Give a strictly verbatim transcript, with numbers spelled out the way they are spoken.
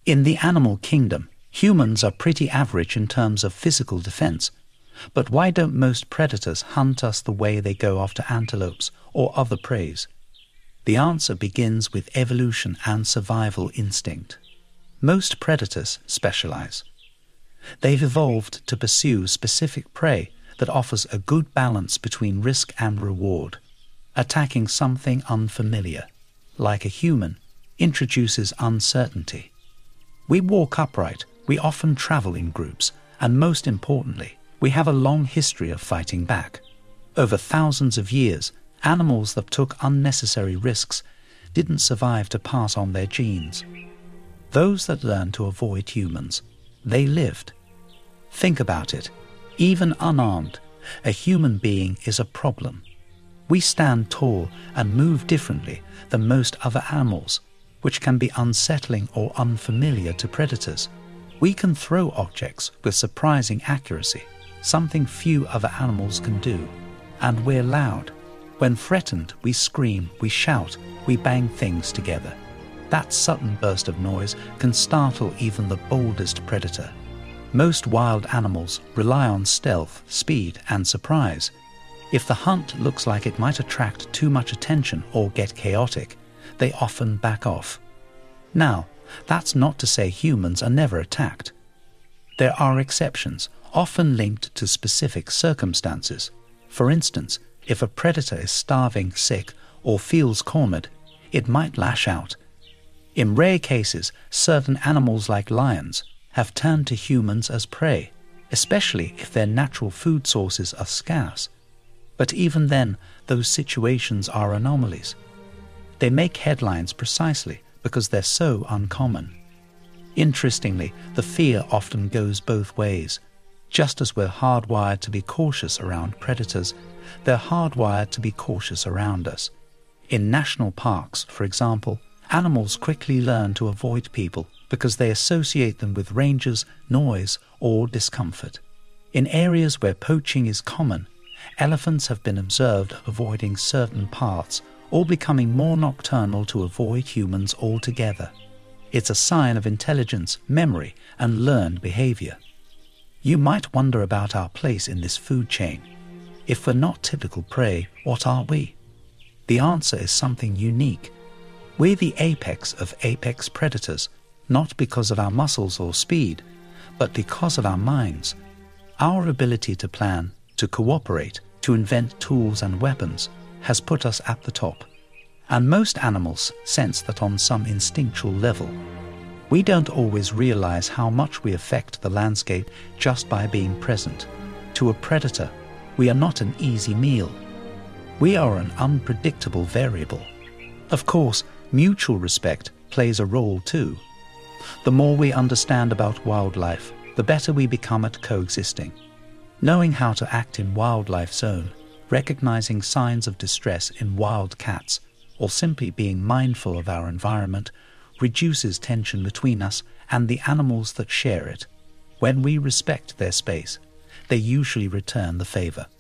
In the animal kingdom, humans are pretty average in terms of physical defense. But why don't most predators hunt us the way they go after antelopes or other preys? The answer begins with evolution and survival instinct. Most predators specialize. They've evolved to pursue specific prey that offers a good balance between risk and reward. Attacking something unfamiliar, like a human, introduces uncertainty. We walk upright, we often travel in groups, and most importantly, we have a long history of fighting back. Over thousands of years, animals that took unnecessary risks didn't survive to pass on their genes. Those that learned to avoid humans, they lived. Think about it. Even unarmed, a human being is a problem. We stand tall and move differently than most other animals, which can be unsettling or unfamiliar to predators. We can throw objects with surprising accuracy, something few other animals can do. And we're loud. When threatened, we scream, we shout, we bang things together. That sudden burst of noise can startle even the boldest predator. Most wild animals rely on stealth, speed, and surprise. If the hunt looks like it might attract too much attention or get chaotic, they often back off. Now, that's not to say humans are never attacked. There are exceptions, often linked to specific circumstances. For instance, if a predator is starving, sick, or feels cornered, it might lash out. In rare cases, certain animals like lions have turned to humans as prey, especially if their natural food sources are scarce. But even then, those situations are anomalies. They make headlines precisely because they're so uncommon. Interestingly, the fear often goes both ways. Just as we're hardwired to be cautious around predators, they're hardwired to be cautious around us. In national parks, for example, animals quickly learn to avoid people because they associate them with rangers, noise, or discomfort. In areas where poaching is common, elephants have been observed avoiding certain paths or becoming more nocturnal to avoid humans altogether. It's a sign of intelligence, memory, and learned behavior. You might wonder about our place in this food chain. If we're not typical prey, what are we? The answer is something unique. We're the apex of apex predators, not because of our muscles or speed, but because of our minds. Our ability to plan, to cooperate, to invent tools and weapons has put us at the top. And most animals sense that on some instinctual level. We don't always realize how much we affect the landscape just by being present. To a predator, we are not an easy meal. We are an unpredictable variable. Of course, mutual respect plays a role too. The more we understand about wildlife, the better we become at coexisting. Knowing how to act in wildlife's zone, recognizing signs of distress in wild cats, or simply being mindful of our environment reduces tension between us and the animals that share it. When we respect their space, they usually return the favor.